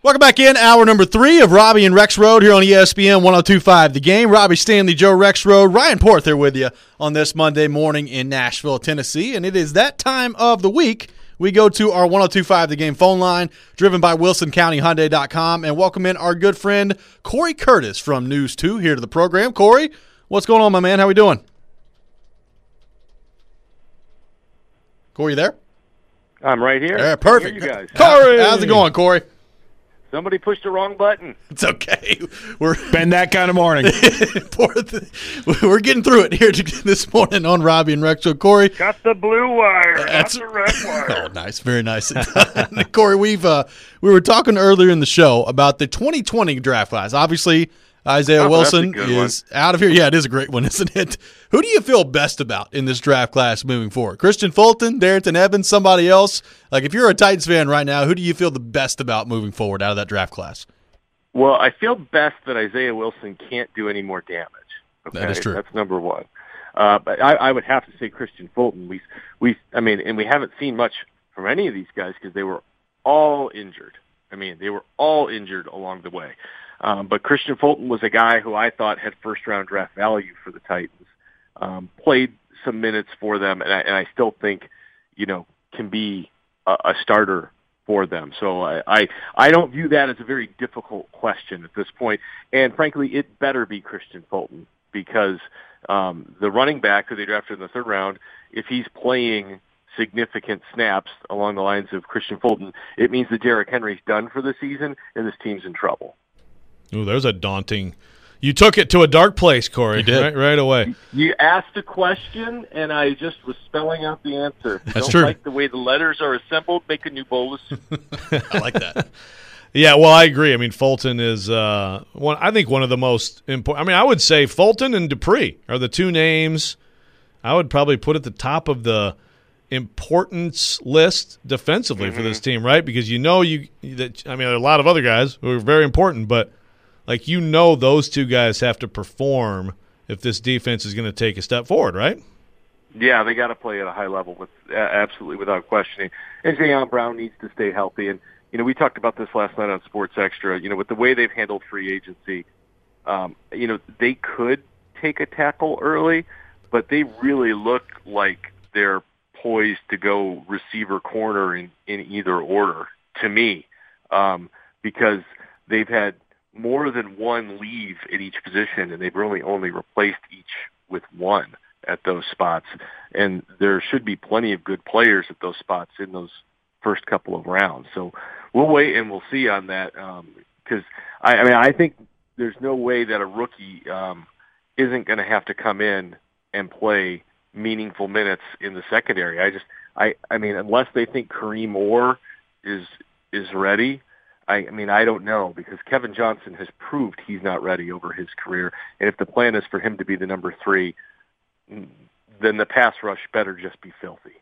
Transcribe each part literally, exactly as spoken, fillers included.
Welcome back in, hour number three of Robbie and Rex Road here on E S P N one oh two point five The Game. Robbie Stanley, Joe Rex Road, Ryan Porth here with you on this Monday morning in Nashville, Tennessee. And it is that time of the week we go to our one oh two point five The Game phone line, driven by Wilson County Hyundai dot com, and welcome in our good friend Corey Curtis from News two here to the program. Corey, what's going on, my man? How we doing? Corey, you there? I'm right here. Yeah, perfect. You guys. Corey, how's it going, Corey? Somebody pushed the wrong button. It's okay. We're been that kind of morning. We're getting through it here this morning on Robbie and Rex. So, Corey, got the blue wire, that's, not the red wire. Oh, nice, very nice. Corey, we've uh, we were talking earlier in the show about the twenty twenty draft class. Obviously, Isaiah oh, Wilson is one. out of here. Yeah, it is a great one, isn't it? Who do you feel best about in this draft class moving forward? Christian Fulton, Darrington Evans, somebody else? Like, if you're a Titans fan right now, who do you feel the best about moving forward out of that draft class? Well, I feel best that Isaiah Wilson can't do any more damage. Okay? That is true. That's number one. Uh, but I, I would have to say Christian Fulton. We, we, I mean, and we haven't seen much from any of these guys because they were all injured. I mean, they were all injured along the way. Um, but Christian Fulton was a guy who I thought had first-round draft value for the Titans. Um, played some minutes for them, and I, and I still think, you know, can be a, a starter for them. So I, I I don't view that as a very difficult question at this point. And frankly, it better be Christian Fulton because um, the running back who they drafted in the third round, if he's playing significant snaps along the lines of Christian Fulton, it means that Derrick Henry's done for the season, and this team's in trouble. Ooh, there's a daunting. You took it to a dark place, Corey. You did. Right, right away. You asked a question, and I just was spelling out the answer. That's Don't true. like the way the letters are assembled. Make a new bolus. I like that. Yeah, well, I agree. I mean, Fulton is uh, one. I think one of the most important. I mean, I would say Fulton and Dupree are the two names I would probably put at the top of the importance list defensively mm-hmm. for this team, right? Because you know you that. I mean, there are a lot of other guys who are very important, but. Like, you know those two guys have to perform if this defense is going to take a step forward, right? Yeah, they got to play at a high level, with uh, absolutely without questioning. And Jayon Brown needs to stay healthy. And, you know, we talked about this last night on Sports Extra. You know, with the way they've handled free agency, um, you know, they could take a tackle early, but they really look like they're poised to go receiver corner in, in either order, to me, um, because they've had more than one leave at each position, and they've really only replaced each with one at those spots. And there should be plenty of good players at those spots in those first couple of rounds. So we'll wait and we'll see on that because, um, I, I mean, I think there's no way that a rookie um, isn't going to have to come in and play meaningful minutes in the secondary. I just, I, I mean, unless they think Kareem Orr is is ready, I, I mean, I don't know because Kevin Johnson has proved he's not ready over his career. And if the plan is for him to be the number three, then the pass rush better just be filthy.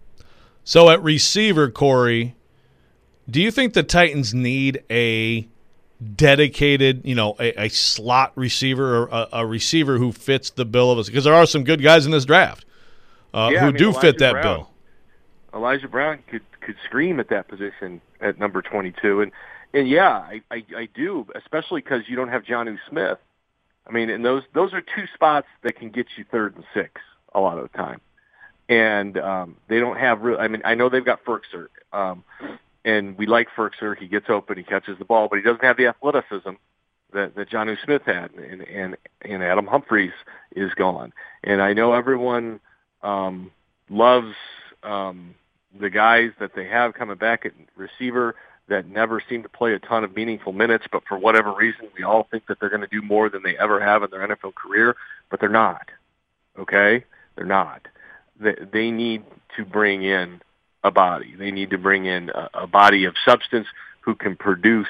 So at receiver, Corey, do you think the Titans need a dedicated, you know, a, a slot receiver or a, a receiver who fits the bill of us? Because there are some good guys in this draft uh, yeah, who I mean, do Elijah fit that Brown. bill. Elijah Brown could, could scream at that position at number twenty-two. And, and yeah, I, I, I do, especially because you don't have Jonnu Smith. I mean, and those those are two spots that can get you third and six a lot of the time. And um, they don't have real – I mean, I know they've got Firkser, um, and we like Firkser. He gets open, he catches the ball, but he doesn't have the athleticism that, that Jonnu Smith had. And, and, and Adam Humphries is gone. And I know everyone um, loves um, the guys that they have coming back at receiver that never seem to play a ton of meaningful minutes, but for whatever reason, we all think that they're going to do more than they ever have in their N F L career, but they're not, okay? They're not. They, they need to bring in a body. They need to bring in a, a body of substance who can produce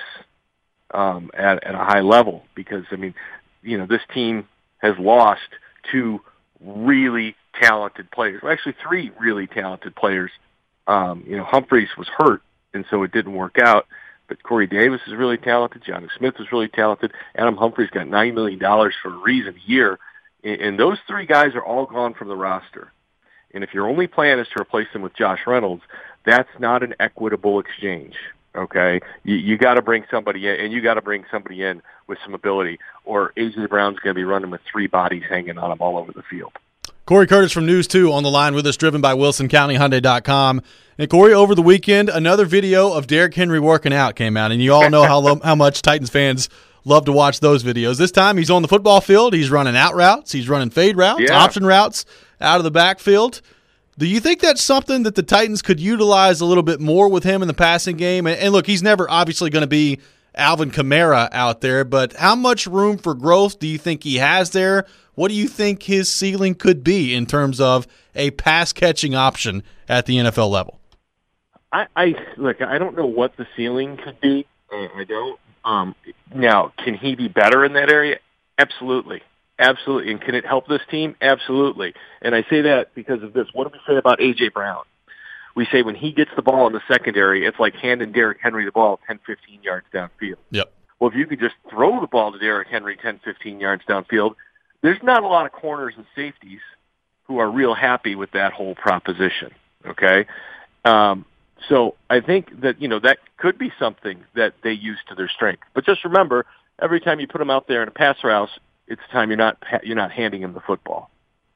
um, at, at a high level because, I mean, you know, this team has lost two really talented players, well, actually three really talented players. Um, you know, Humphries was hurt, and so it didn't work out. But Corey Davis is really talented. Jonnu Smith is really talented. Adam Humphries got nine million dollars for a reason a year. And those three guys are all gone from the roster. And if your only plan is to replace them with Josh Reynolds, that's not an equitable exchange. Okay, you, you got to bring somebody in, and you got to bring somebody in with some ability, or A J Brown's going to be running with three bodies hanging on him all over the field. Corey Curtis from News two on the line with us, driven by Wilson County Hyundai dot com. And Corey, over the weekend, another video of Derrick Henry working out came out, and you all know how lo- how much Titans fans love to watch those videos. This time he's on the football field. He's running out routes. He's running fade routes, yeah. option routes out of the backfield. Do you think that's something that the Titans could utilize a little bit more with him in the passing game? And, and look, he's never obviously going to be Alvin Kamara out there, but how much room for growth do you think he has there? What do you think his ceiling could be in terms of a pass-catching option at the N F L level? I, I look. I don't know what the ceiling could be. Uh, I don't. Um, now, can he be better in that area? Absolutely, absolutely. And can it help this team? Absolutely. And I say that because of this. What do we say about A J Brown? We say when he gets the ball in the secondary, it's like handing Derrick Henry the ball ten, fifteen yards downfield. Yep. Well, if you could just throw the ball to Derrick Henry ten, fifteen yards downfield, there's not a lot of corners and safeties who are real happy with that whole proposition. Okay. Um, So I think that, you know, that could be something that they use to their strength. But just remember, every time you put them out there in a pass route, it's time you're not you're not handing him the football.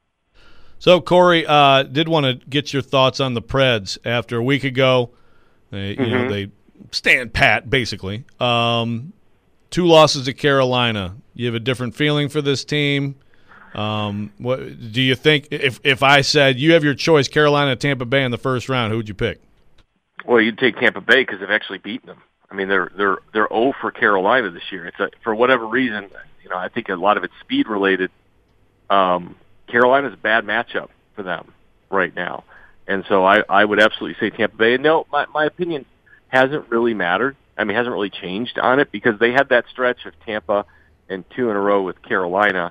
So, Corey, uh, did want to get your thoughts on the Preds after a week ago. They, mm-hmm. you know, they stand pat, basically. Um, two losses to Carolina. You have a different feeling for this team. Um, what do you think? If if I said you have your choice, Carolina, Tampa Bay in the first round, who would you pick? Well, you'd take Tampa Bay because they've actually beaten them. I mean, they're they're they're zero for Carolina this year. It's a, for whatever reason, you know, I think a lot of it's speed related. Um, Carolina's a bad matchup for them right now, and so I, I would absolutely say Tampa Bay. And no, my my opinion hasn't really mattered. I mean, hasn't really changed on it because they had that stretch of Tampa and two in a row with Carolina,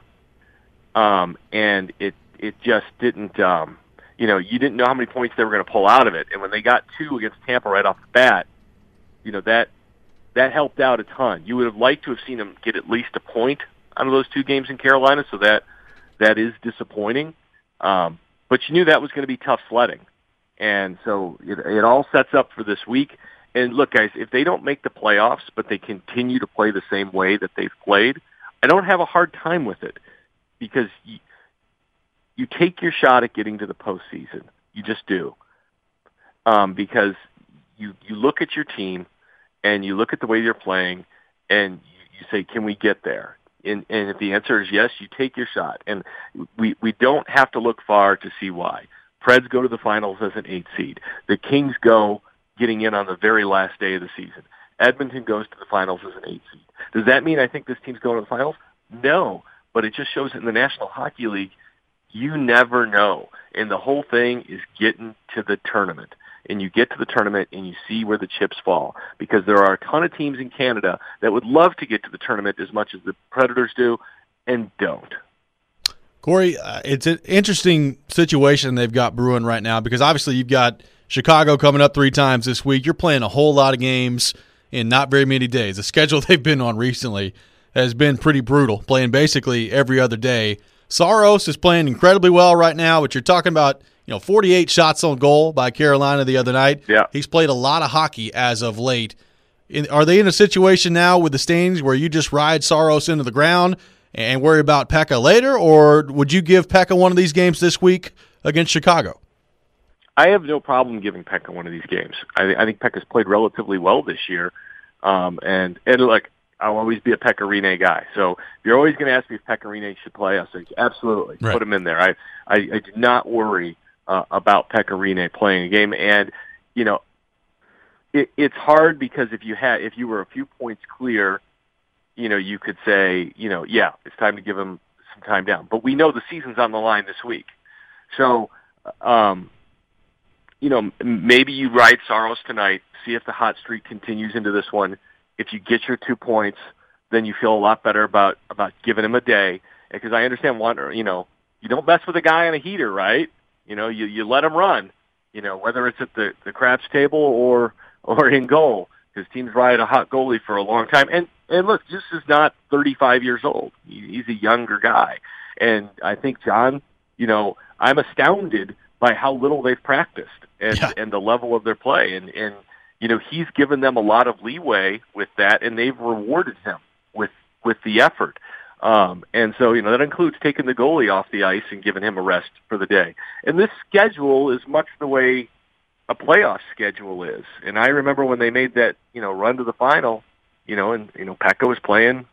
um, and it it just didn't. Um, You know, you didn't know how many points they were going to pull out of it. And when they got two against Tampa right off the bat, you know, that that helped out a ton. You would have liked to have seen them get at least a point out of those two games in Carolina, so that that is disappointing. Um, but you knew that was going to be tough sledding. And so it, it all sets up for this week. And look, guys, if they don't make the playoffs, but they continue to play the same way that they've played, I don't have a hard time with it because you, you take your shot at getting to the postseason. You just do. Um, because you, you look at your team and you look at the way they're playing and you, you say, can we get there? And, and if the answer is yes, you take your shot. And we, we don't have to look far to see why. Preds go to the finals as an eight seed. The Kings go getting in on the very last day of the season. Edmonton goes to the finals as an eight seed. Does that mean I think this team's going to the finals? No, but it just shows that in the National Hockey League, you never know. And the whole thing is getting to the tournament. And you get to the tournament and you see where the chips fall. Because there are a ton of teams in Canada that would love to get to the tournament as much as the Predators do and don't. Corey, uh, it's an interesting situation they've got brewing right now because obviously you've got Chicago coming up three times this week. You're playing a whole lot of games in not very many days. The schedule they've been on recently has been pretty brutal, playing basically every other day. Saros is playing incredibly well right now, but you're talking about, you know, forty-eight shots on goal by Carolina the other night. Yeah. He's played a lot of hockey as of late. In, are they in a situation now with the Stains where you just ride Saros into the ground and worry about Pekka later, or would you give Pekka one of these games this week against Chicago? I have no problem giving Pekka one of these games. I, I think Pekka's played relatively well this year. Um, and, and look, I'll always be a Pekka Rinne guy. So if you're always going to ask me if Pekka Rinne should play, I'll say absolutely, right. Put him in there. I, I, I do not worry uh, about Pekka Rinne playing a game. And, you know, it, it's hard because if you had, if you were a few points clear, you know, you could say, you know, yeah, it's time to give him some time down. But we know the season's on the line this week. So, um, you know, maybe you ride Saros tonight, see if the hot streak continues into this one. If you get your two points, then you feel a lot better about, about giving him a day. Because I understand, one, you know, you don't mess with a guy on a heater, right? You know, you, you let him run, you know, whether it's at the, the craps table or or in goal, because teams ride a hot goalie for a long time. And, and look, this is not thirty-five years old. He, he's a younger guy. And I think, John, you know, I'm astounded by how little they've practiced and, yeah. and the level of their play. And, and you know, he's given them a lot of leeway with that, and they've rewarded him with with the effort. Um, and so, you know, that includes taking the goalie off the ice and giving him a rest for the day. And this schedule is much the way a playoff schedule is. And I remember when they made that, you know, run to the final, you know, and, you know, Pekka was playing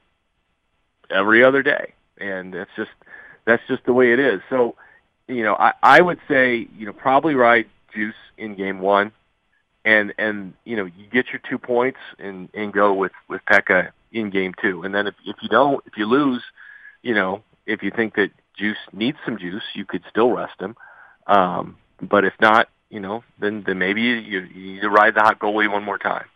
every other day. And that's just, that's just the way it is. So, you know, I, I would say, you know, probably ride Juice in game one and, and, you know, you get your two points and, and go with, with Pekka in game two. And then if, if you don't, if you lose, you know, if you think that Juice needs some juice, you could still rest him. Um, but if not, you know, then, then maybe you, you need to ride the hot goalie one more time.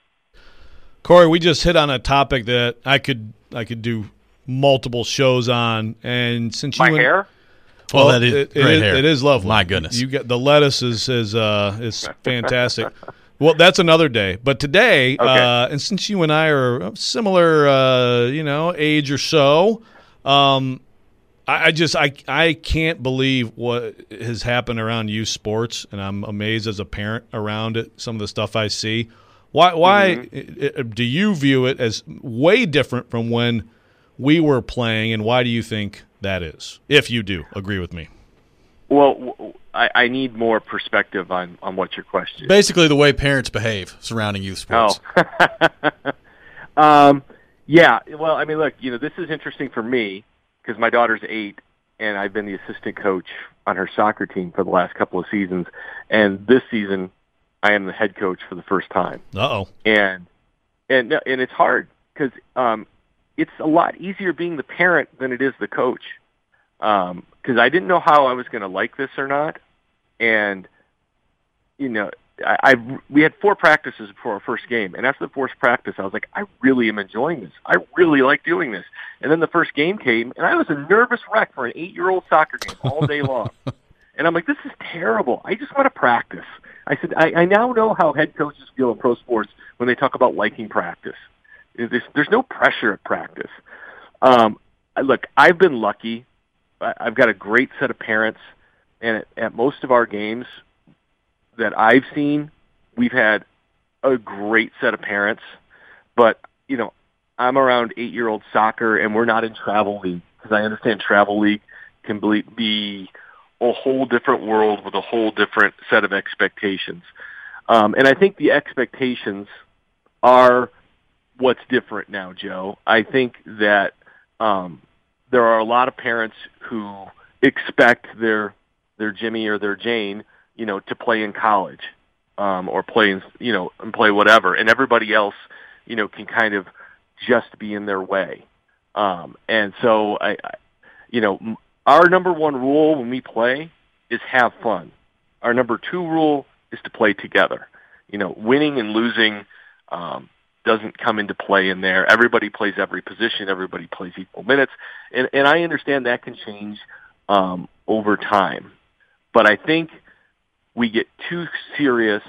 Corey, we just hit on a topic that I could I could do multiple shows on, and since you My and, hair? Well, that is it, great it, hair. It is lovely. My goodness, you get the lettuce is is uh, is fantastic. Well, that's another day. But today, okay. uh, and since you and I are of similar, uh, you know, age or so, um, I, I just I I can't believe what has happened around youth sports, and I'm amazed as a parent around it. Some of the stuff I see. Why why mm-hmm. do you view it as way different from when we were playing, and why do you think that is? If you do agree with me. Well, I, I need more perspective on, on what your question is. Basically, the way parents behave surrounding youth sports. Oh. um, yeah, well, I mean, look, you know, this is interesting for me because my daughter's eight, and I've been the assistant coach on her soccer team for the last couple of seasons. And this season, I am the head coach for the first time. Uh-oh. And and and it's hard because um, it's a lot easier being the parent than it is the coach. Um, because I didn't know how I was going to like this or not, and you know, I, I we had four practices before our first game, and after the fourth practice, I was like, I really am enjoying this. I really like doing this. And then the first game came, and I was a nervous wreck for an eight-year-old soccer game all day long. And I'm like, this is terrible. I just want to practice. I said, I, I now know how head coaches feel in pro sports when they talk about liking practice. There's, there's no pressure at practice. Um, look, I've been lucky. I've got a great set of parents, and at, at most of our games that I've seen, we've had a great set of parents. But, you know, I'm around eight-year-old soccer, and we're not in travel league, because I understand travel league can be a whole different world with a whole different set of expectations. Um, and I think the expectations are what's different now, Joe. I think that um, there are a lot of parents who expect their their Jimmy or their Jane, you know, to play in college um, or play in, you know, and play whatever, and everybody else, you know, can kind of just be in their way. Um, and so, I, I, you know, our number one rule when we play is have fun. Our number two rule is to play together. You know, winning and losing um, doesn't come into play in there. Everybody plays every position. Everybody plays equal minutes. And, and I understand that can change um, over time. But I think we get too serious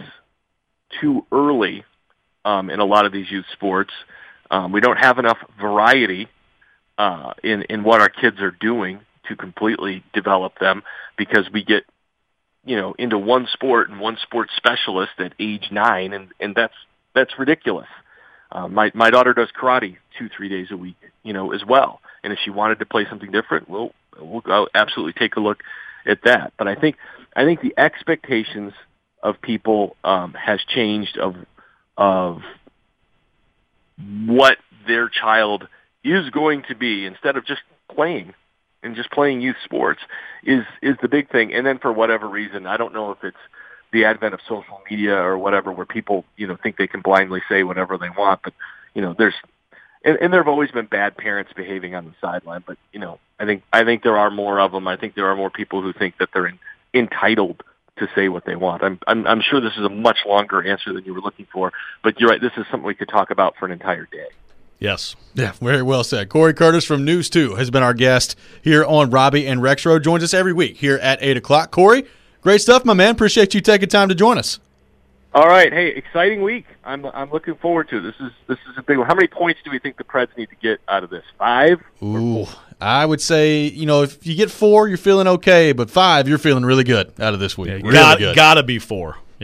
too early um, in a lot of these youth sports. Um, we don't have enough variety uh, in, in what our kids are doing to completely develop them, because we get, you know, into one sport and one sport specialist at age nine, and, and that's that's ridiculous. Uh, my my daughter does karate two three days a week, you know, as well. And if she wanted to play something different, we'll we'll go absolutely take a look at that. But I think I think the expectations of people um, has changed of of what their child is going to be, instead of just playing and just playing youth sports is is the big thing. And then for whatever reason, I don't know if it's the advent of social media or whatever, where people, you know, think they can blindly say whatever they want. But, you know, there's, and, and there have always been bad parents behaving on the sideline. But, you know, I think, I think there are more of them. I think there are more people who think that they're in, entitled to say what they want. I'm, I'm, I'm sure this is a much longer answer than you were looking for, but you're right. This is something we could talk about for an entire day. Yes. Yeah, very well said. Corey Curtis from News two has been our guest here on Robbie and Rexroad. Joins us every week here at eight o'clock. Corey, great stuff, my man. Appreciate you taking time to join us. All right. Hey, exciting week. I'm I'm looking forward to it. This is this is a big one. How many points do we think the Preds need to get out of this? Five? Ooh, I would say, you know, if you get four, you're feeling okay, but five, you're feeling really good out of this week. Yeah, really got, good. Gotta be four. Yeah.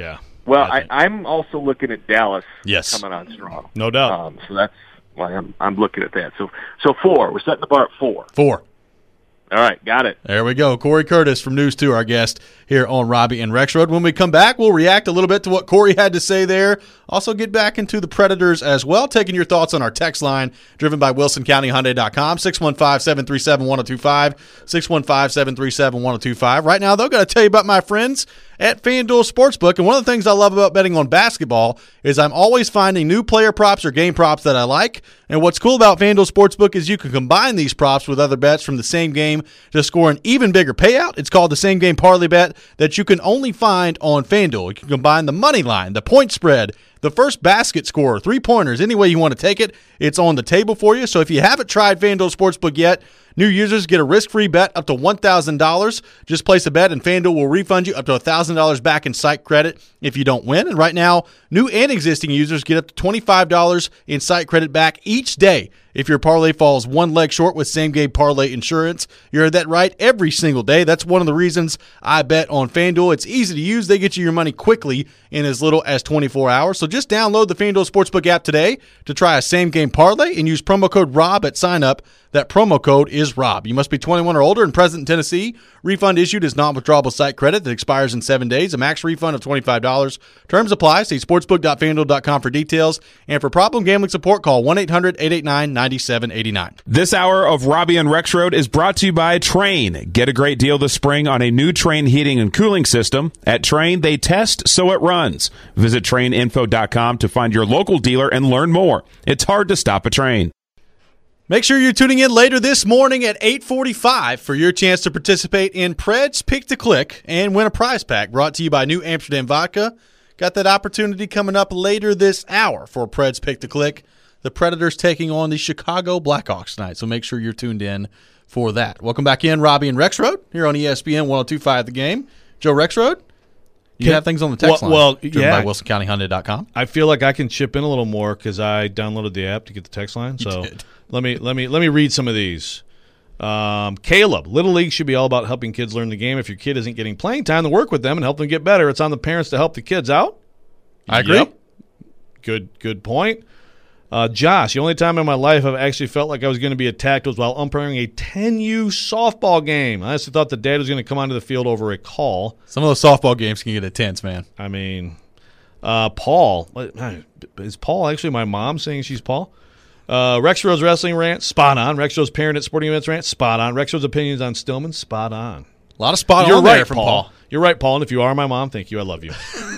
Well, I I I'm also looking at Dallas Yes. coming on strong. No doubt. Um, so that's why I'm I'm looking at that. So so four. We're setting the bar at four. Four. All right, got it. There we go. Corey Curtis from News two, our guest here on Robbie and Rex Road. When we come back, we'll react a little bit to what Corey had to say there. Also get back into the Predators as well, taking your thoughts on our text line, driven by Wilson County Hyundai dot com, six one five, seven three seven, one zero two five, six one five, seven three seven, one zero two five. Right now, though, got to tell you about my friends at FanDuel Sportsbook. And one of the things I love about betting on basketball is I'm always finding new player props or game props that I like. And what's cool about FanDuel Sportsbook is you can combine these props with other bets from the same game to score an even bigger payout. It's called the Same Game Parlay Bet that you can only find on FanDuel. You can combine the money line, the point spread, the first basket scorer, three-pointers, any way you want to take it, it's on the table for you. So if you haven't tried FanDuel Sportsbook yet, new users get a risk-free bet up to one thousand dollars. Just place a bet, and FanDuel will refund you up to one thousand dollars back in site credit if you don't win. And right now, new and existing users get up to twenty-five dollars in site credit back each day if your parlay falls one leg short with same-game parlay insurance. You heard that right, every single day. That's one of the reasons I bet on FanDuel. It's easy to use. They get you your money quickly in as little as twenty-four hours. So just download the FanDuel Sportsbook app today to try a same-game parlay and use promo code ROB at sign-up. That promo code is ROB. You must be twenty-one or older and present in Tennessee. Refund issued is non-withdrawable site credit that expires in seven days. A max refund of twenty-five dollars. Terms apply. See sportsbook dot fanduel dot com for details. And for problem gambling support, call one eight hundred, eight eight nine, nine seven eight nine. This hour of Robbie and Rex Road is brought to you by Train. Get a great deal this spring on a new Train heating and cooling system. At Train, they test so it runs. Visit train info dot com to find your local dealer and learn more. It's hard to stop a train. Make sure you're tuning in later this morning at eight forty-five for your chance to participate in Pred's Pick to Click and win a prize pack brought to you by New Amsterdam Vodka. Got that opportunity coming up later this hour for Pred's Pick to Click. The Predators taking on the Chicago Blackhawks tonight, so make sure you're tuned in for that. Welcome back in, Robbie and Rex Road here on E S P N one oh two point five The Game. Joe Rex Road, you Can, have things on the text well, line. Well, driven yeah. by Wilson County Hyundai dot com. I feel like I can chip in a little more because I downloaded the app to get the text line. So let me let me let me read some of these. Um, Caleb, Little League should be all about helping kids learn the game. If your kid isn't getting playing time, to work with them and help them get better. It's on the parents to help the kids out. I agree. Yep. Good good point. Uh, Josh, the only time in my life I've actually felt like I was going to be attacked was while umpiring a ten U softball game. I honestly thought the dad was going to come onto the field over a call. Some of those softball games can get intense, man. I mean, uh, Paul. Is Paul actually my mom saying she's Paul? Uh, Rex Road's wrestling rant, spot on. Rex Road's parent at sporting events rant, spot on. Rex Road's opinions on Stillman, spot on. A lot of spot You're on right, there from Paul. Paul. You're right, Paul. And if you are my mom, thank you. I love you.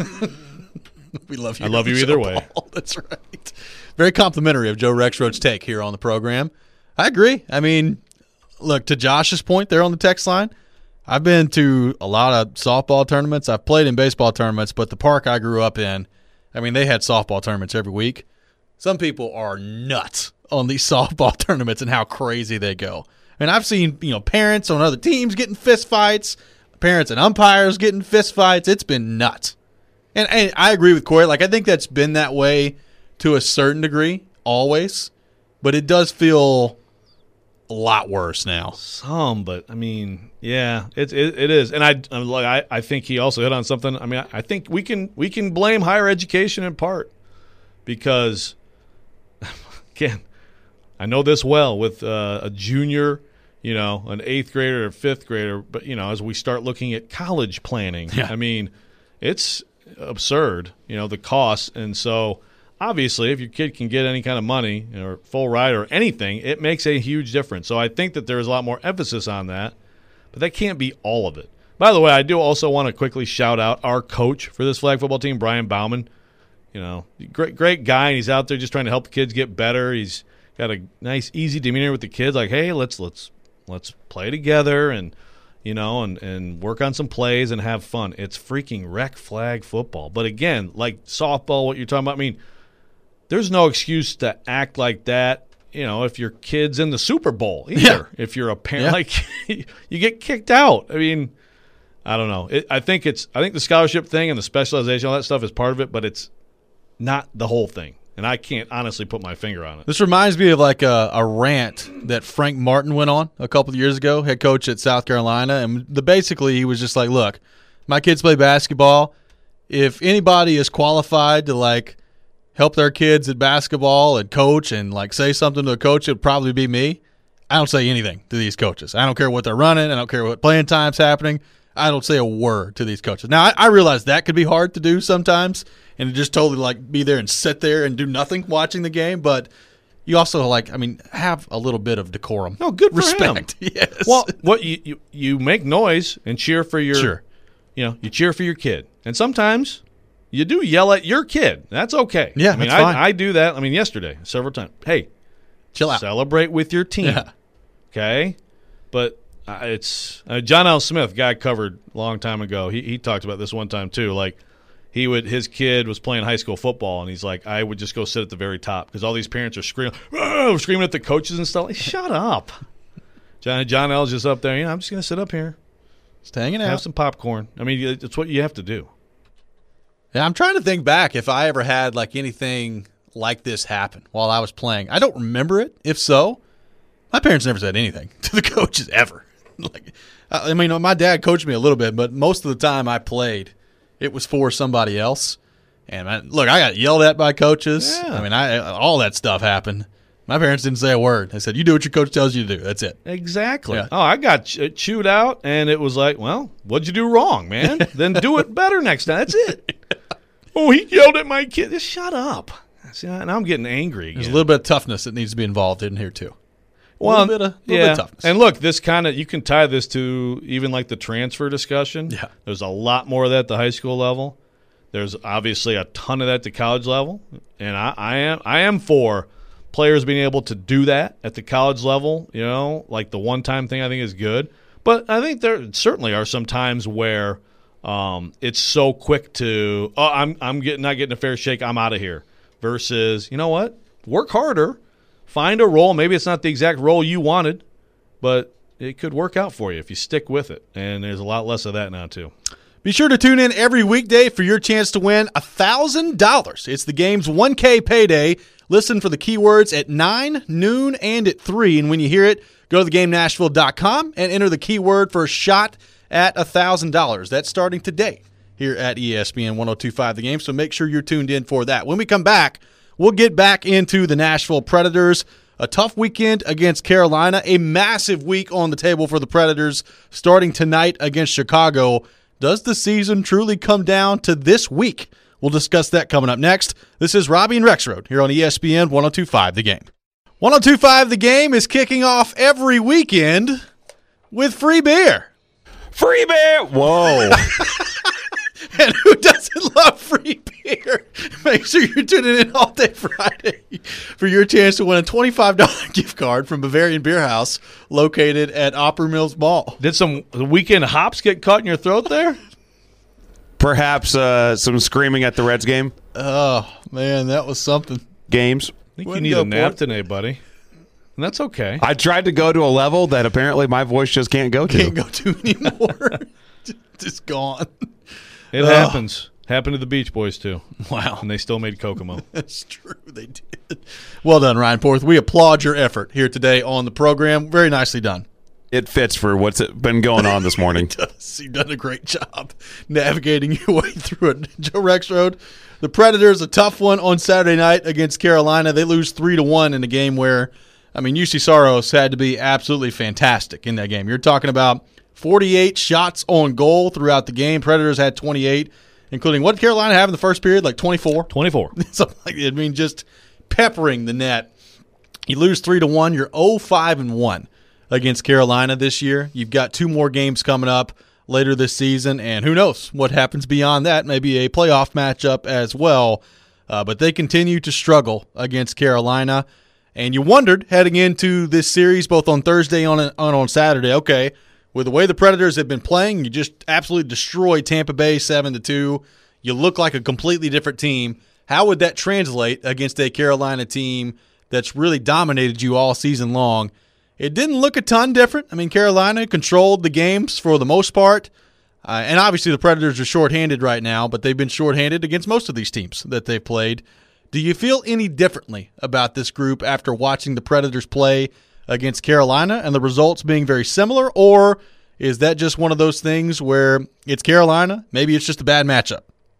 We love you. I love you either way. Paul. That's right. Very complimentary of Joe Rexroad's take here on the program. I agree. I mean, look, to Josh's point there on the text line, I've been to a lot of softball tournaments. I've played in baseball tournaments, but the park I grew up in, I mean, they had softball tournaments every week. Some people are nuts on these softball tournaments and how crazy they go. And I've seen, you know, parents on other teams getting fist fights, parents and umpires getting fist fights. It's been nuts. And, and I agree with Corey. Like, I think that's been that way to a certain degree, always. But it does feel a lot worse now. Some, but I mean, yeah, it it, it is. And I I'm like I, I think he also hit on something. I mean, I, I think we can we can blame higher education in part because, again, I know this well with uh, a junior, you know, an eighth grader or fifth grader. But you know, as we start looking at college planning, yeah. I mean, it's absurd, you know, the costs. And so obviously if your kid can get any kind of money or full ride or anything, it makes a huge difference. So I think that there's a lot more emphasis on that, but that can't be all of it. By the way, I do also want to quickly shout out our coach for this flag football team, Brian Bauman. You know, great great guy, and he's out there just trying to help the kids get better. He's got a nice, easy demeanor with the kids, like, hey, let's let's let's play together and you know, and, and work on some plays and have fun. It's freaking rec flag football. But again, like softball, what you're talking about, I mean, there's no excuse to act like that, you know, if your kid's in the Super Bowl either. Yeah. If you're a parent, Yeah. like, you get kicked out. I mean, I don't know. It, I think it's, I think the scholarship thing and the specialization, all that stuff is part of it, but it's not the whole thing. And I can't honestly put my finger on it. This reminds me of like a, a rant that Frank Martin went on a couple of years ago, head coach at South Carolina. And the basically he was just like, look, my kids play basketball. if anybody is qualified to like help their kids at basketball and coach and like say something to a coach, it would probably be me. I don't say anything to these coaches. I don't care what they're running. I don't care what playing time's happening. I don't say a word to these coaches. Now, I, I realize that could be hard to do sometimes and to just totally like be there and sit there and do nothing watching the game. But you also like, I mean, have a little bit of decorum. No, good for respect. him. Yes. Well, what you, you you make noise and cheer for your, Sure. you know, you cheer for your kid, and sometimes you do yell at your kid. That's okay. Yeah, I mean, that's fine. I, I do that. I mean, yesterday several times. Hey, chill out. celebrate with your team. Yeah. Okay, but uh, it's uh, John L. Smith, guy covered a long time ago. He he talked about this one time too. Like he would, his kid was playing high school football, and he's like, I would just go sit at the very top because all these parents are screaming, "Whoa," screaming at the coaches and stuff. Like, shut up. John John L's just up there. Yeah, I'm just gonna sit up here, Just hanging have out. some popcorn. I mean, it's what you have to do. Yeah, I'm trying to think back if I ever had like anything like this happen while I was playing. I don't remember it. If so, my parents never said anything to the coaches ever. Like, I mean, my dad coached me a little bit, but most of the time I played, it was for somebody else. And man, look, I got yelled at by coaches. Yeah. I mean, I all that stuff happened. My parents didn't say a word. They said, "You do what your coach tells you to do. That's it." Exactly. Yeah. Oh, I got ch- chewed out, and it was like, well, what'd you do wrong, man? Then do it better next time. That's it. Oh, he yelled at my kid. Just shut up. See, now I'm getting angry again. There's a little bit of toughness that needs to be involved in here too. A well, little bit of, little yeah. bit of toughness. And look, this kind of, you can tie this to even like the transfer discussion. Yeah. There's a lot more of that at the high school level. There's obviously a ton of that at the college level, and I, I am I am for players being able to do that at the college level. You know, like the one-time thing I think is good, but I think there certainly are some times where um, it's so quick to oh I'm I'm getting not getting a fair shake, I'm out of here. Versus, you know what, work harder, find a role. Maybe it's not the exact role you wanted, but it could work out for you if you stick with it. And there's a lot less of that now too. Be sure to tune in every weekday for your chance to win one thousand dollars. It's the game's one K payday. Listen for the keywords at nine, noon, and at three. And when you hear it, go to the game nashville dot com and enter the keyword for a shot at one thousand dollars. That's starting today here at E S P N one oh two point five The Game, so make sure you're tuned in for that. When we come back, we'll get back into the Nashville Predators. A tough weekend against Carolina, a massive week on the table for the Predators starting tonight against Chicago. Does the season truly come down to this week? We'll discuss that coming up next. This is Robbie and Rexroad here on E S P N one oh two point five The Game. one oh two point five The Game is kicking off every weekend with free beer. Free beer! Whoa. And who doesn't love free beer? Make sure you're tuning in all day Friday for your chance to win a twenty-five dollars gift card from Bavarian Beer House located at Opera Mills Mall. Did some weekend hops get caught in your throat there? Perhaps uh, some screaming at the Reds game Oh, man, that was something. games. I think Wouldn't you need go a nap for it. today, buddy. And that's okay. I tried to go to a level that apparently my voice just can't go to. Can't go to anymore. Just gone. It Ugh. happens. Happened to the Beach Boys, too. Wow. And they still made Kokomo. That's true. They did. Well done, Ryan Porth. We applaud your effort here today on the program. Very nicely done. It fits for what's been going on this morning. Does. You've done a great job navigating your way through it. Joe Rexroad, the Predators, a tough one on Saturday night against Carolina. They lose three to one in a game where, I mean, U C Saros had to be absolutely fantastic in that game. You're talking about forty-eight shots on goal throughout the game. Predators had twenty-eight, including what did Carolina have in the first period? Like twenty-four? twenty-four. Something like that. I mean, just peppering the net. You lose three to one. You're oh five and one against Carolina this year. You've got two more games coming up later this season, and who knows what happens beyond that. Maybe a playoff matchup as well. Uh, but they continue to struggle against Carolina. And you wondered heading into this series, both on Thursday and on, on, on Saturday, okay, with the way the Predators have been playing, you just absolutely destroyed Tampa Bay seven to two. You look like a completely different team. How would that translate against a Carolina team that's really dominated you all season long? It didn't look a ton different. I mean, Carolina controlled the games for the most part. Uh, and obviously the Predators are shorthanded right now, but they've been shorthanded against most of these teams that they've played. Do you feel any differently about this group after watching the Predators play against Carolina and the results being very similar, or is that just one of those things where it's Carolina, maybe it's just a bad matchup?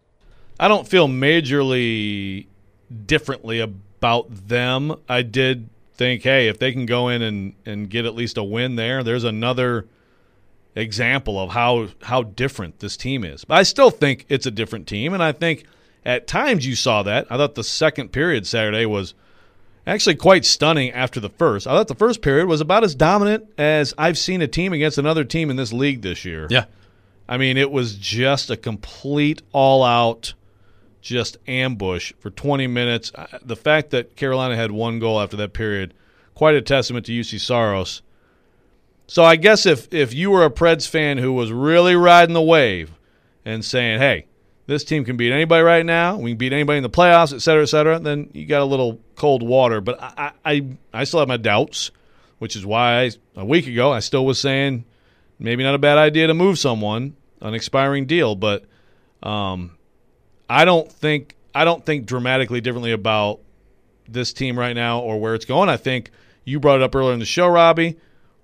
I don't feel majorly differently about them. I did think, hey, if they can go in and, and get at least a win there, there's another example of how how different this team is. But I still think it's a different team, and I think at times you saw that. I thought the second period Saturday was actually quite stunning after the first. I thought the first period was about as dominant as I've seen a team against another team in this league this year. Yeah. I mean, it was just a complete all-out just ambush for twenty minutes. The fact that Carolina had one goal after that period, quite a testament to U C Saros. So I guess if, if you were a Preds fan who was really riding the wave and saying, hey, this team can beat anybody right now, we can beat anybody in the playoffs, et cetera, et cetera, then you got a little cold water. But I I, I still have my doubts, which is why I, a week ago I still was saying maybe not a bad idea to move someone, an expiring deal. But um, I don't think I don't think dramatically differently about this team right now or where it's going. I think you brought it up earlier in the show, Robbie.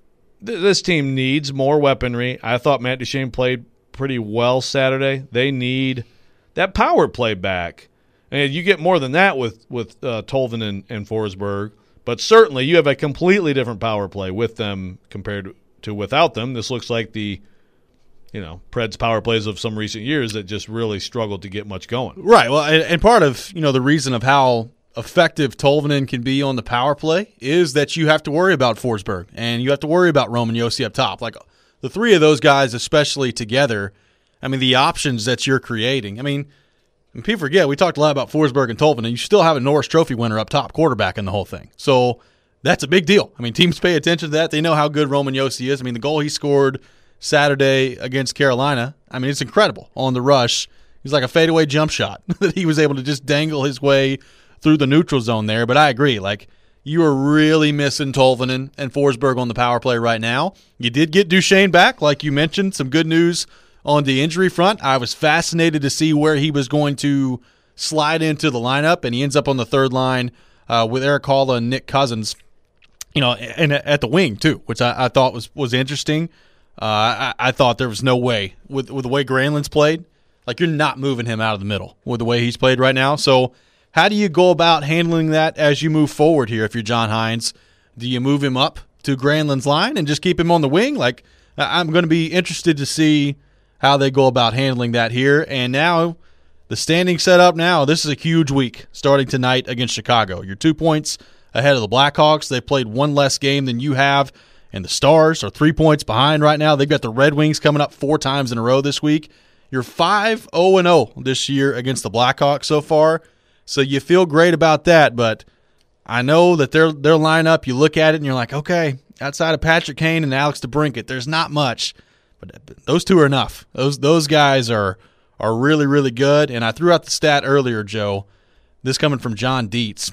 This team needs more weaponry. I thought Matt Duchene played pretty well Saturday. They need that power play back. And you get more than that with, with uh, Tolvin and, and Forsberg. But certainly you have a completely different power play with them compared to without them. This looks like the, you know, Preds power plays of some recent years that just really struggled to get much going. Right. Well, and, and part of, you know, the reason of how effective Tolvanen can be on the power play is that you have to worry about Forsberg and you have to worry about Roman Josi up top. Like the three of those guys, especially together, I mean, the options that you're creating. I mean, and people forget, we talked a lot about Forsberg and Tolvanen. You still have a Norris Trophy winner up top, quarterback in the whole thing. So that's a big deal. I mean, teams pay attention to that. They know how good Roman Josi is. I mean, the goal he scored Saturday against Carolina, I mean, it's incredible on the rush. He's like a fadeaway jump shot that he was able to just dangle his way through the neutral zone there. But I agree, like, you are really missing Tolvanen and Forsberg on the power play right now. You did get Duchene back, like you mentioned, some good news on the injury front. I was fascinated to see where he was going to slide into the lineup, and he ends up on the third line uh, with Eric Halla and Nick Cousins, you know, and at the wing too, which I, I thought was was interesting. Uh, I, I thought there was no way with with the way Granlund's played, like you're not moving him out of the middle with the way he's played right now. So how do you go about handling that as you move forward here if you're John Hines? Do you move him up to Granlund's line and just keep him on the wing? Like, I'm going to be interested to see how they go about handling that here. And now the standing set up now, this is a huge week starting tonight against Chicago. You're two points ahead of the Blackhawks. They played one less game than you have, and the Stars are three points behind right now. They've got the Red Wings coming up four times in a row this week. You're five oh and oh this year against the Blackhawks so far. So you feel great about that, but I know that their their lineup, you look at it and you're like, okay, outside of Patrick Kane and Alex DeBrincat, there's not much, but those two are enough. Those those guys are are really, really good. And I threw out the stat earlier, Joe, this coming from John Dietz.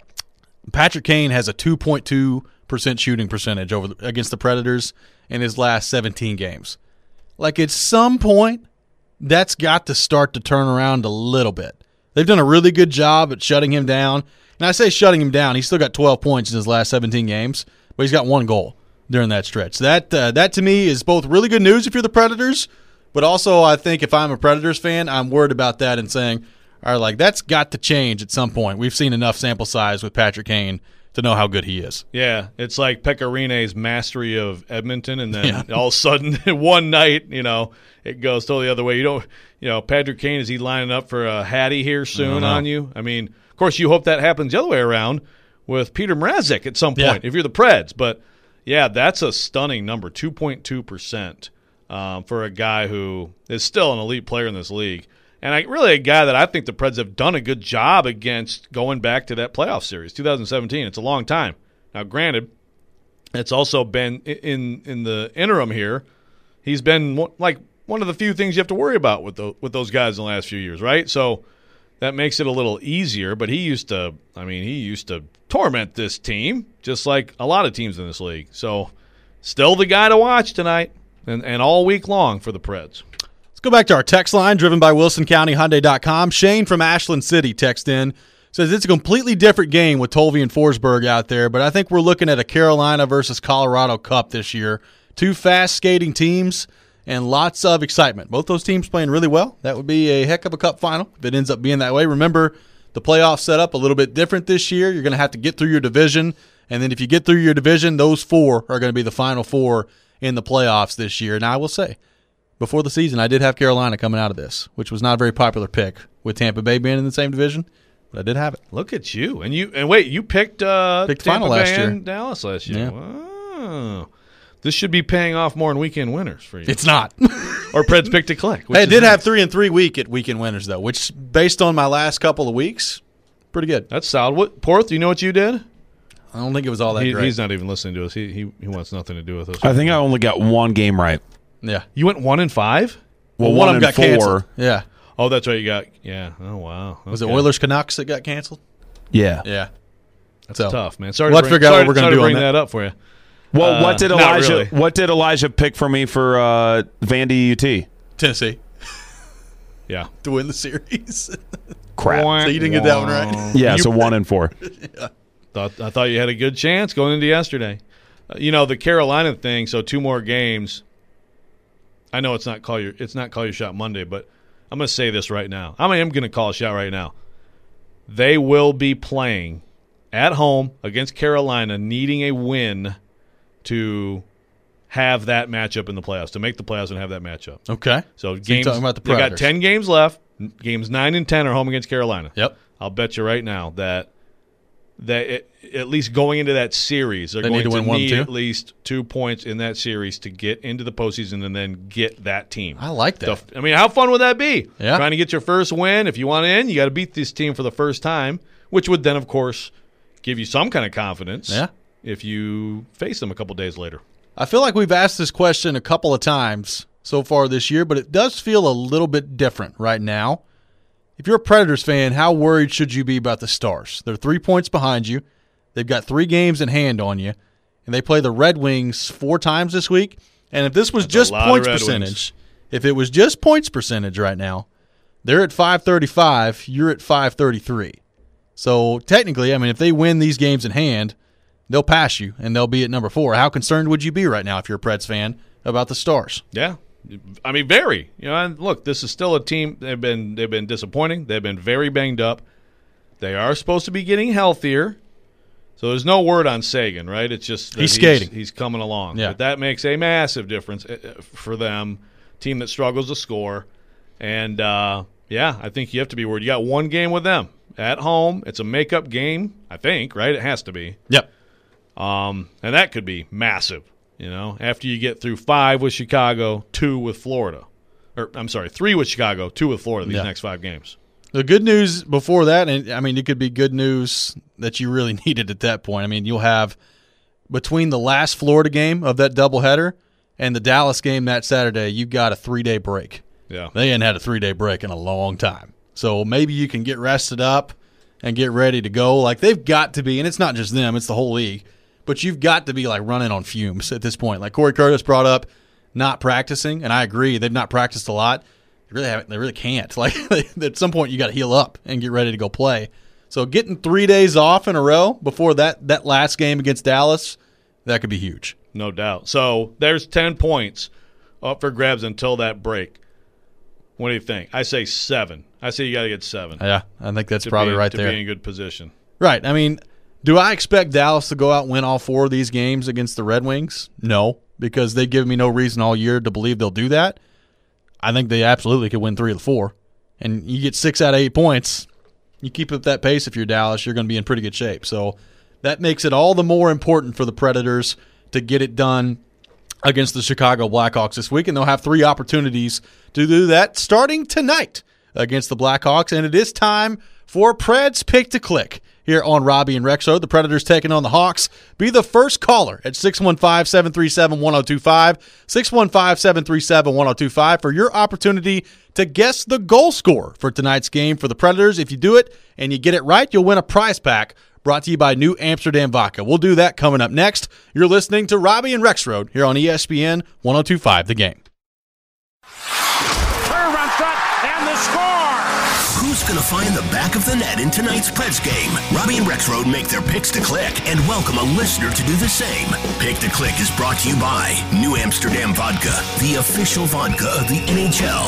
Patrick Kane has a two point two percent shooting percentage over against the Predators in his last seventeen games. Like, at some point, that's got to start to turn around a little bit. They've done a really good job at shutting him down. And I say shutting him down, he's still got twelve points in his last seventeen games, but he's got one goal during that stretch. That uh, that to me is both really good news if you're the Predators, but also I think if I'm a Predators fan, I'm worried about that and saying, all right, like, that's got to change at some point. We've seen enough sample size with Patrick Kane to know how good he is. Yeah, it's like Pekka Rinne's mastery of Edmonton, and then yeah. all of a sudden, one night, you know, it goes totally the other way. You don't, you know, Patrick Kane, is he lining up for a Hattie here soon on you? I mean, of course, you hope that happens the other way around with Peter Mrazek at some point, yeah. if you're the Preds. But, yeah, that's a stunning number, two point two percent um, for a guy who is still an elite player in this league. And I, really a guy that I think the Preds have done a good job against going back to that playoff series, two thousand seventeen. It's a long time. Now, granted, it's also been in in the interim here, he's been like one of the few things you have to worry about with the, with those guys in the last few years, right? So that makes it a little easier. But he used to, I mean, he used to torment this team, just like a lot of teams in this league. So still the guy to watch tonight and, and all week long for the Preds. Go back to our text line, driven by Wilson County Hyundai dot com. Shane from Ashland City text in, says it's a completely different game with Tolvie and Forsberg out there, but I think we're looking at a Carolina versus Colorado Cup this year. Two fast skating teams, and lots of excitement. Both those teams playing really well. That would be a heck of a cup final if it ends up being that way. Remember, the playoff setup a little bit different this year. You're going to have to get through your division, and then if you get through your division, those four are going to be the final four in the playoffs this year. Now, I will say, before the season, I did have Carolina coming out of this, which was not a very popular pick with Tampa Bay being in the same division, but I did have it. Look at you. And you and wait, you picked, uh, picked Tampa final Bay last year. and Dallas last year. Yeah. Wow. This should be paying off more in weekend winners for you. It's not. Or Pred's pick to click. Hey, I is did nice. have three and three week at weekend winners, though, which, based on my last couple of weeks, pretty good. That's solid. What, Porth, do you know what you did? I don't think it was all that He, great. he's not even listening to us. He, he he wants nothing to do with us. I think I only got one game right. Yeah. You went one and five? Well, Well, one, one of them and got four. canceled. Yeah. Oh, that's right. You got yeah. Oh wow. Was it Okay. Oilers Canucks that got canceled? Yeah. Yeah. That's So, tough, man. Sorry we'll to have to bring, figure out sorry, what we're gonna sorry do to on bring that. that up for you. Well, Uh, what did not Elijah? really. What did Elijah pick for me for uh, Vandy U T? Tennessee Yeah. to win the series. Crap. So you didn't get that one right. Yeah, You- so one and four. Thought, I thought you had a good chance going into yesterday. Uh, you know the Carolina thing. So two more games. I know it's not call your it's not call your shot Monday, but I'm going to say this right now. I am going to call a shot right now. They will be playing at home against Carolina, needing a win to have that matchup in the playoffs, to make the playoffs and have that matchup. Okay. So, you're games. talking about the they got Predators. ten games left. Games nine and ten are home against Carolina. Yep. I'll bet you right now that that it, at least going into that series, they're They going need to win one, need two? at least two points in that series to get into the postseason and then get that team. I like that. The- I mean, how fun would that be? Yeah. Trying to get your first win. If you want in, you got to beat this team for the first time, which would then, of course, give you some kind of confidence. Yeah. If you face them a couple days later. I feel like we've asked this question a couple of times so far this year, but it does feel a little bit different right now. If you're a Predators fan, how worried should you be about the Stars? They're three points behind you. They've got three games in hand on you, and they play the Red Wings four times this week. And if this was That's a just lot of points Red percentage, Wings. if it was just points percentage right now, they're at five thirty-five, you're at five thirty-three. So technically, I mean, if they win these games in hand, they'll pass you, and they'll be at number four. How concerned would you be right now if you're a Preds fan about the Stars? Yeah, I mean, very. You know, and look, this is still a team. They've been they've been disappointing. They've been very banged up. They are supposed to be getting healthier. So there's no word on Sagan, right? It's just that He's skating. He's coming along. Yeah. But that makes a massive difference uh, for them. Team that struggles to score, and uh, yeah, I think you have to be worried. You got one game with them at home. It's a makeup game, I think, right? It has to be. Yep. Um, and that could be massive, you know, after you get through five with Chicago, two with Florida. Or, I'm sorry, three with Chicago, two with Florida these Yeah. next five games. The good news before that, and I mean, it could be good news that you really needed at that point. I mean, you'll have between the last Florida game of that doubleheader and the Dallas game that Saturday, you got a three-day break. Yeah. They hadn't had a three-day break in a long time. So maybe you can get rested up and get ready to go. Like, they've got to be, and it's not just them, it's the whole league, but you've got to be, like, running on fumes at this point. Like Corey Curtis brought up not practicing, and I agree. They've not practiced a lot. They really haven't. They really can't. Like, at some point, you got to heal up and get ready to go play. So getting three days off in a row before that, that last game against Dallas, that could be huge. No doubt. So there's ten points up for grabs until that break. What do you think? I say seven. I say you got to get seven. Yeah, I think that's to probably be, right to there. be in good position. Right. I mean, do I expect Dallas to go out and win all four of these games against the Red Wings? No, because they've given me no reason all year to believe they'll do that. I think they absolutely could win three of the four. And you get six out of eight points, you keep up that pace if you're Dallas, you're going to be in pretty good shape. So that makes it all the more important for the Predators to get it done against the Chicago Blackhawks this week, and they'll have three opportunities to do that starting tonight against the Blackhawks. And it is time for Preds Pick to Click here on Robbie and Rexo. The Predators taking on the Hawks. Be the first caller at six one five, seven three seven, one oh two five, six one five, seven three seven, one oh two five for your opportunity to guess the goal scorer for tonight's game for the Predators. If you do it and you get it right, you'll win a prize pack brought to you by New Amsterdam Vodka. We'll do that coming up next. You're listening to Robbie and Rexroad here on E S P N one oh two five The Game. Curve on front, and the score! Who's going to find the back of the net in tonight's Preds game? Robbie and Rexroad make their picks to click and welcome a listener to do the same. Pick to Click is brought to you by New Amsterdam Vodka, the official vodka of the N H L.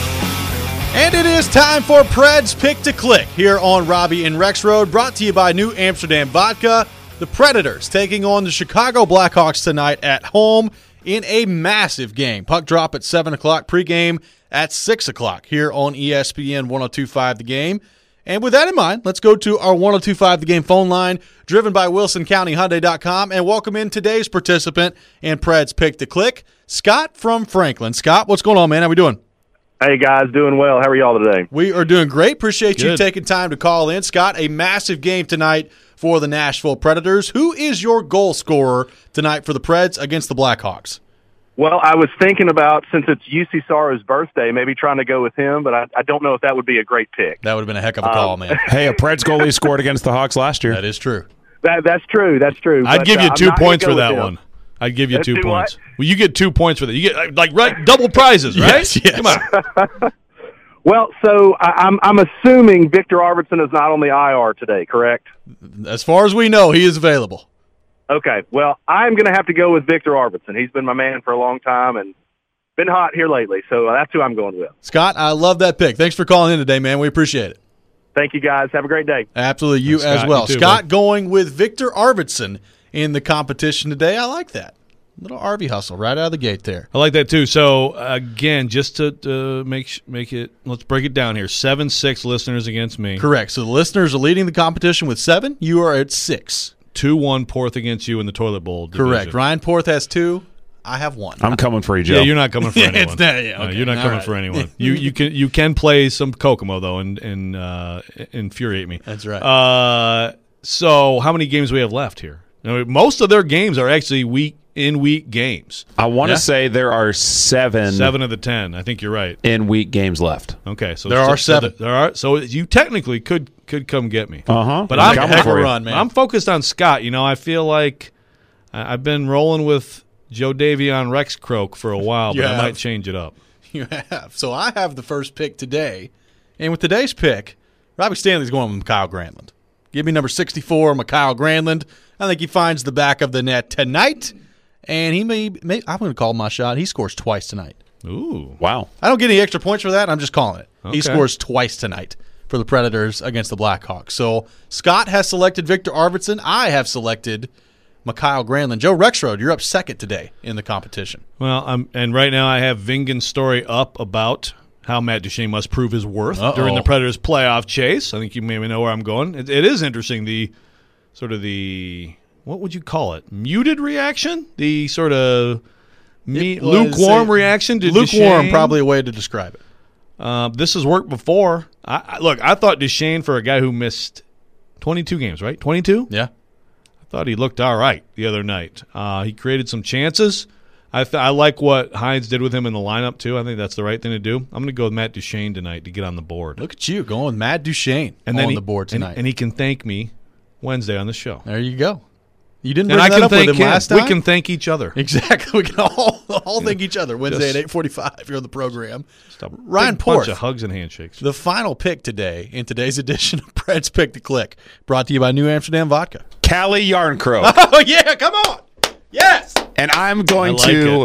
And it is time for Preds Pick to Click here on Robbie and Rexroad, brought to you by New Amsterdam Vodka. The Predators taking on the Chicago Blackhawks tonight at home in a massive game. Puck drop at seven o'clock, pregame at six o'clock here on E S P N one oh two point five The Game. And with that in mind, let's go to our one oh two point five The Game phone line, driven by Wilson County Hyundai dot com, and welcome in today's participant in Preds Pick to Click, Scott from Franklin. Scott, what's going on, man? How we doing? Hey, guys, doing well. How are y'all today? We are doing great. Appreciate Good. you taking time to call in. Scott, a massive game tonight for the Nashville Predators. Who is your goal scorer tonight for the Preds against the Blackhawks? Well, I was thinking about, since it's U C Saro's birthday, maybe trying to go with him, but I, I don't know if that would be a great pick. That would have been a heck of a call, Um, man. Hey, a Preds goalie scored against the Hawks last year. That is true. That, that's true. That's true. I'd but, give uh, you I'm two not gonna points go for with that him. one. I'd give you Uh, two do points. what? Well, you get two points for that. You get like right double prizes, right? Yes, yes. Come on. Well, so I, I'm I'm assuming Victor Arvidsson is not on the I R today, correct? As far as we know, he is available. Okay. Well, I'm going to have to go with Victor Arvidsson. He's been my man for a long time and been hot here lately, so that's who I'm going with. Scott, I love that pick. Thanks for calling in today, man. We appreciate it. Thank you, guys. Have a great day. Absolutely, you Thanks, as Scott. well. You too, Scott bud. going with Victor Arvidsson in the competition today. I like that. Little R V hustle right out of the gate there. I like that too. So again, just to, to make sh- make it, let's break it down here. Seven six listeners against me. Correct. So the listeners are leading the competition with seven. You are at six. Two one Porth against you in the toilet bowl. Division. Correct. Ryan Porth has two. I have one. I'm coming for you, Joe. Yeah, you're not coming for Yeah, anyone. it's not- yeah, No, okay. you're not All coming right. for anyone. You you can you can play some Kokomo though and and uh, infuriate me. That's right. Uh, so how many games do we have left here? Now, most of their games are actually week in week games. I want to Yeah. say there are seven, Seven of the ten. I think you're right. in week games left. Okay, so There so- are so seven. there are so you technically could could come get me. Uh huh. But It's I'm like a coming heck of for a you. run, man. I'm focused on Scott. You know, I feel like I- I've been rolling with Joe Davion Rex Croak for a while, You but I have. might change it up. You have. So I have the first pick today. And with today's pick, Robbie Stanley's going with Mikhail Granlund. Give me number sixty-four, Mikhail Granlund. I think he finds the back of the net tonight. And he may, may I'm going to call my shot. He scores twice tonight. Ooh. Wow. I don't get any extra points for that. I'm just calling it. Okay. He scores twice tonight for the Predators against the Blackhawks. So Scott has selected Victor Arvidsson. I have selected Mikhail Granlund. Joe Rexroad, you're up second today in the competition. Well, I'm, and right now I have Vingan's story up about how Matt Duchene must prove his worth Uh-oh. during the Predators' playoff chase. I think you maybe know where I'm going. It, it is interesting, the sort of the, what would you call it? Muted reaction? The sort of me, It was lukewarm a- reaction to Lukewarm, Duchene. probably a way to describe it. Uh, this has worked before. I, I, look, I thought Duchene, for a guy who missed twenty-two games, right? twenty-two? Yeah. I thought he looked all right the other night. Uh, he created some chances. I th- I like what Hines did with him in the lineup, too. I think that's the right thing to do. I'm going to go with Matt Duchene tonight to get on the board. Look at you going with Matt Duchene and on he, the board and- tonight. And, he can thank me Wednesday on the show. there you go. You didn't And bring I that can up with thank him him. last We time? can thank each other. Exactly. We can all, all thank each other Wednesday Just- at eight forty-five here on the program. Just a Ryan big bunch Porth. of hugs and handshakes. The final pick today in today's edition of Preds Pick to Click, brought to you by New Amsterdam Vodka. Callie Yarncroke. Oh, yeah, come on. Yes. And I'm going I like to it.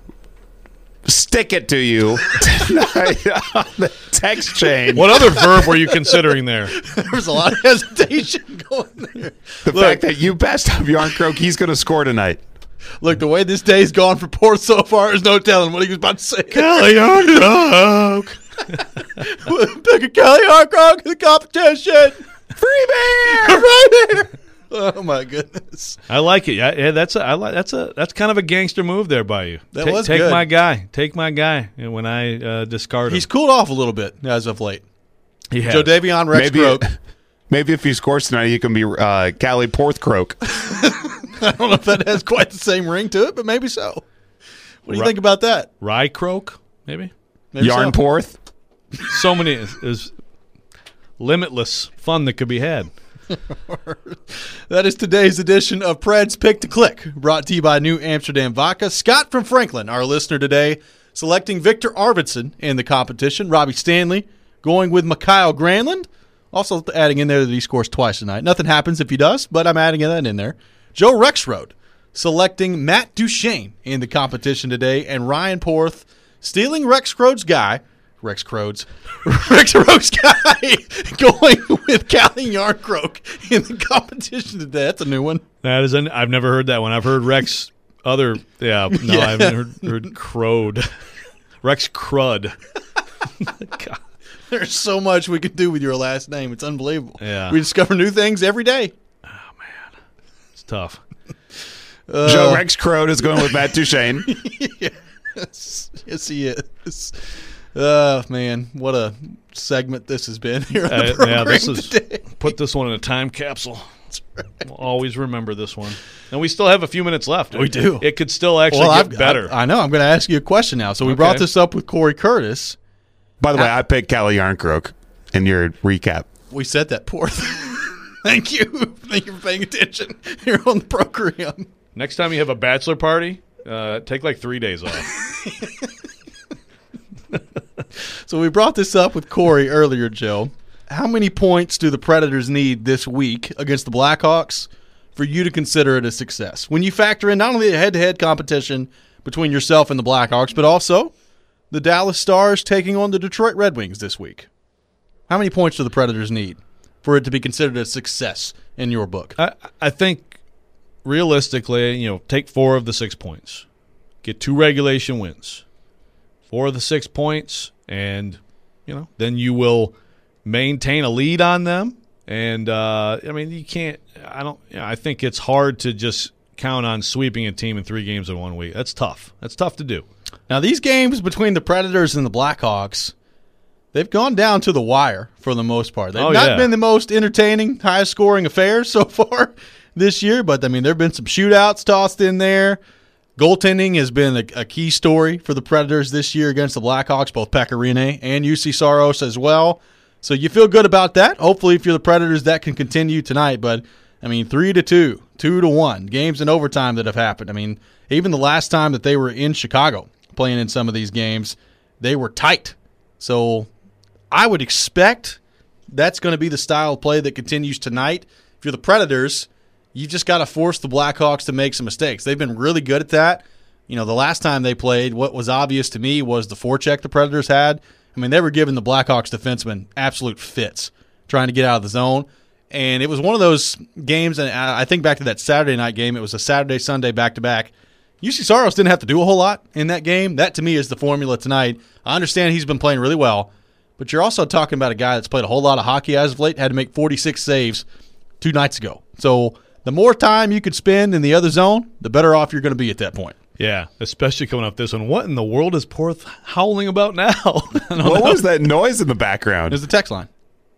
stick it to you tonight on the text chain. What other verb were you considering there? There was a lot of hesitation going there. The fact that you passed up Yarncroke, he's going to score tonight. Look, the way this day's gone for Porth so far, there's no telling what he was about to say. Kelly Yarncroke. Pick a Kelly Harcock in the competition. Free beer! Right there. Oh, my goodness. I like it. Yeah, yeah, that's a, I like that's a that's kind of a gangster move there by you. That Ta- was take good. my guy. Take my guy. And when I uh, discard He's him, cooled off a little bit as of late. he has. Joe Davion Rex Maybe, Croak. maybe if he scores tonight, he can be uh, Callie Porthcroak. I don't know if that has quite the same ring to it, but maybe so. What do you Ri- think about that? Rye Croak, maybe. Maybe Yarn so. Porth. So many is limitless fun that could be had. That is today's edition of Preds Pick to Click, brought to you by New Amsterdam Vodka. Scott from Franklin, our listener today, selecting Victor Arvidsson in the competition. Robbie Stanley going with Mikhail Granlund. Also adding in there that he scores twice tonight. Nothing happens if he does, but I'm adding that in there. Joe Rexrode selecting Matt Duchene in the competition today, and Ryan Porth stealing Rexrode's guy, Rexrode's, Rexrode's guy, going with Callie Yarncroke in the competition today. That's a new one. That is, an, I've never heard that one. I've heard Rex other, yeah, no, Yeah. I haven't heard, heard Crode. Rex Crud. God. There's so much we can do with your last name. It's unbelievable. Yeah. We discover new things every day. It's tough. Joe Rex Crode is going with Matt Duchene. Yes, yes, he is. Oh, man, what a segment this has been here on the Uh, program yeah, this is today. put this one in a time capsule. We'll always remember this one. And we still have a few minutes left. We do. It could still actually Well, get I've, better. I, I know. I'm going to ask you a question now. So we Okay. brought this up with Corey Curtis. By the way, I picked Callie Yarncroke in your recap. We said that, Porth. Thank you. Thank you for paying attention here on the program. Next time you have a bachelor party, uh, take like three days off. So we brought this up with Corey earlier, Joe. How many points do the Predators need this week against the Blackhawks for you to consider it a success? When you factor in not only the head-to-head competition between yourself and the Blackhawks, but also the Dallas Stars taking on the Detroit Red Wings this week. How many points do the Predators need for it to be considered a success in your book? I, I think realistically, you know, take four of the six points. Get two regulation wins. Four of the six points, and, you know, then you will maintain a lead on them. And, uh, I mean, you can't – I don't – I think it's hard to just count on sweeping a team in three games in one week. That's tough. That's tough to do. Now, these games between the Predators and the Blackhawks, they've gone down to the wire for the most part. They've Oh, not yeah. been the most entertaining, highest-scoring affairs so far this year, but, I mean, there have been some shootouts tossed in there. Goaltending has been a, a key story for the Predators this year against the Blackhawks, both Pekka Rinne and U C Saros as well. So you feel good about that. Hopefully, if you're the Predators, that can continue tonight. But, I mean, three to two, two to one, games in overtime that have happened. I mean, even the last time that they were in Chicago playing in some of these games, they were tight. So I would expect that's going to be the style of play that continues tonight. If you're the Predators, you just got to force the Blackhawks to make some mistakes. They've been really good at that. You know, the last time they played, what was obvious to me was the forecheck the Predators had. I mean, they were giving the Blackhawks defensemen absolute fits trying to get out of the zone. And it was one of those games, and I think back to that Saturday night game. It was a Saturday-Sunday back-to-back. U C Saros didn't have to do a whole lot in that game. That, to me, is the formula tonight. I understand he's been playing really well, but you're also talking about a guy that's played a whole lot of hockey as of late, had to make forty-six saves two nights ago. So the more time you could spend in the other zone, the better off you're going to be at that point. Yeah, especially coming up this one. What in the world is Porth howling about now? I don't What know. was that noise in the background? There's the text line.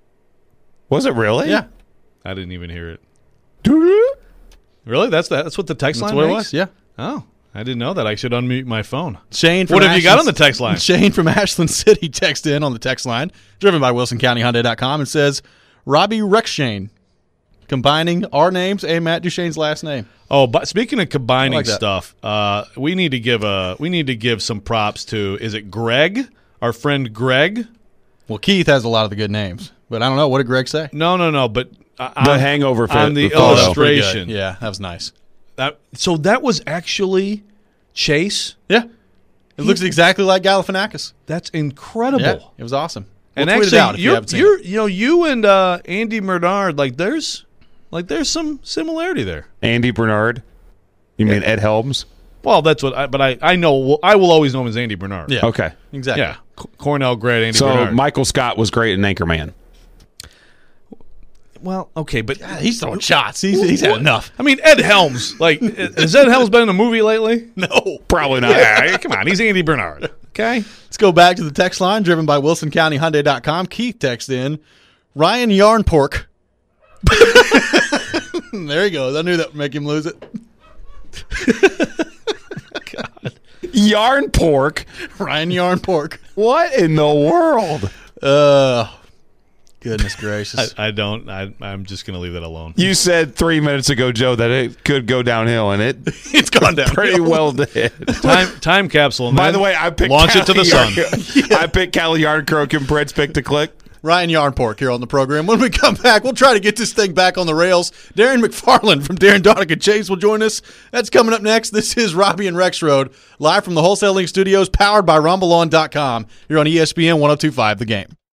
Was it really? Yeah. I didn't even hear it. Doo-doo. Really? That's the, that's what the text That's line what it makes? was, yeah. Oh, I didn't know that. I should unmute my phone. Shane from What have you got on Ashland- the text line? Shane from Ashland City texted in on the text line, driven by Wilson County Hyundai dot com, and says, Robbie Rexshane, combining our names and Matt Duchene's last name. Oh, but speaking of combining I like that. stuff, uh, we need to give a we need to give some props to. Is it Greg? Our friend Greg? Well, Keith has a lot of the good names, but I don't know. What did Greg say? No, no, no. But uh, The on- hangover fit, on the, the photo. illustration. Yeah, that was nice. That, so that was actually Chase. Yeah. It looks exactly like Galifianakis. That's incredible. Yeah, it was awesome. And We'll tweet actually, it out if you you're, haven't seen you're it. you know you and uh, Andy Bernard, like there's like there's some similarity there. Andy Bernard. You mean Ed Helms? Well, that's what. I, but I I know I will always know him as Andy Bernard. Yeah, Okay. exactly. yeah. C- Cornell grad Andy So Bernard. Michael Scott was great in Anchorman. well, okay, but He's throwing shots. He's, he's had enough. I mean, Ed Helms. Like, has Ed Helms been in a movie lately? No. Probably not. Yeah, come on, he's Andy Bernard. Okay. Let's go back to the text line, driven by Wilson County Hyundai dot com. Keith texts in, Ryan Yarnpork. There he goes. I knew that would make him lose it. Yarn pork. Ryan Yarnpork. What in the world? Uh, Goodness gracious. I, I don't. I, I'm just going to leave that alone. You said three minutes ago, Joe, that it could go downhill, and it It's gone down. pretty well did. Time time capsule. And By then the way, I picked launch it to the sun. Yarn- I picked Callie Yarncroke and Brett's pick to click. Ryan Yarnpork here on the program. When we come back, we'll try to get this thing back on the rails. Darren McFarland from Darren Donica Chase will join us. That's coming up next. This is Robbie and Rex Road, live from the Wholesaling Studios, powered by Rumble On dot com. You're on E S P N one oh two point five The Game.